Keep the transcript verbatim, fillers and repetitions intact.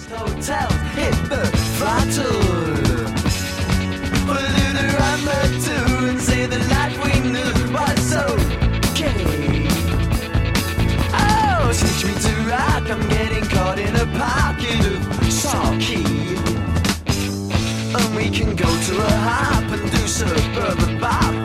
Hotels hit the throttle. Follow the rumble too and say the life we knew was okay. Oh, teach me to rock. I'm getting caught in a pocket of sake. And we can go to a hop and do suburban bop.